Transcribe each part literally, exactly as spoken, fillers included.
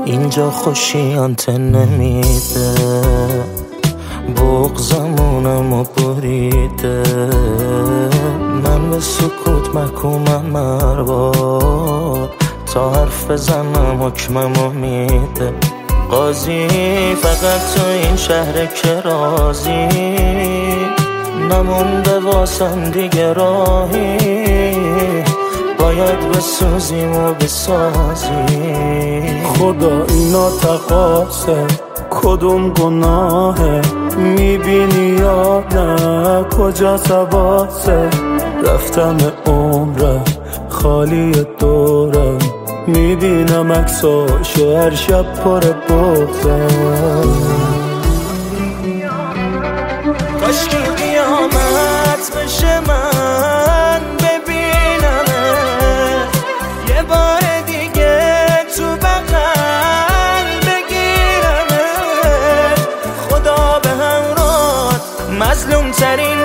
اینجا خوشیانت نمیده، بغضمونمو بریده. من به سکوت محکومم ارباب، تا حرف بزنم حکممو میده. قاضی فقط تو این شهر که راضی، نمونده واسم دیگه راهی. باید بسوزیم و بسازیم. خدا اینا تقاصه، کدوم گناهه؟ میبینی یا نه کجا سواسه؟ رفتم عمرم خالی دورم، میبینم عکساشو هر شب پر بغضم. کاش که قیامت بشه من ببینمه یه بار دیگه تو بغل بگیرمه. خدا به همراه مظلوم ترین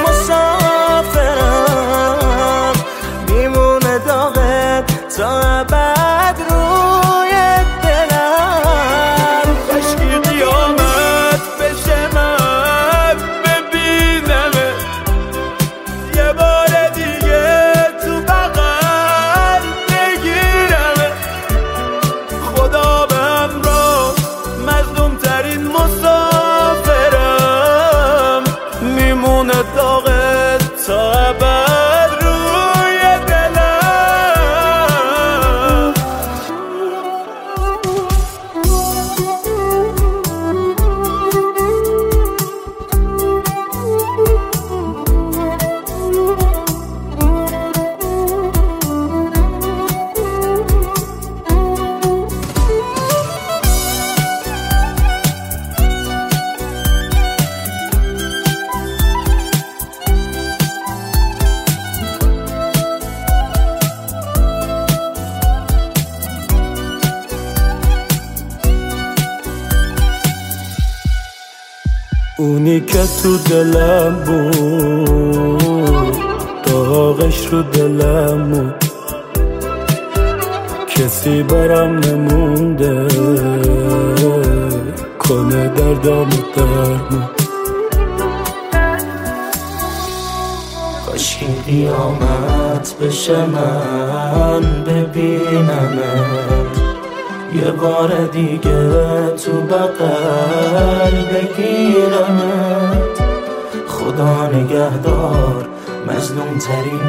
مسافرم، میمونه داغت تا ابد روی دلم. کاش که قیامت بشه من ببینمه یه بار دیگه تو بغل بگیرمه. خدا به همراه مظلوم ترین مسافرم، میمونه داغت تا ابد روی دلم. اونی که تو دلم بود، داغش رو دلم بود، کسی برام نمونده کنه دردام درمون. کاش که قیامت بشه من ببینمه یه بار دیگه تو بغل بگیرمت. خدا نگهدار مظلوم ترین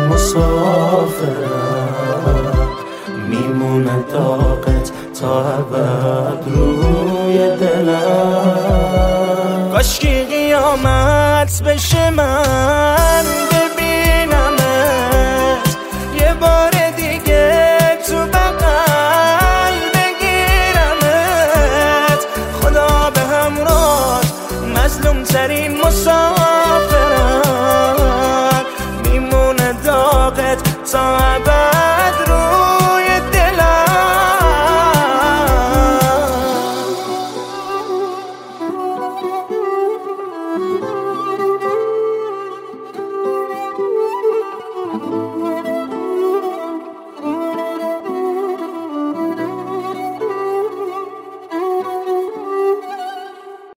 مسافرم، میمونه داغت تا ابد روی دلم. کاش که قیامت بشه من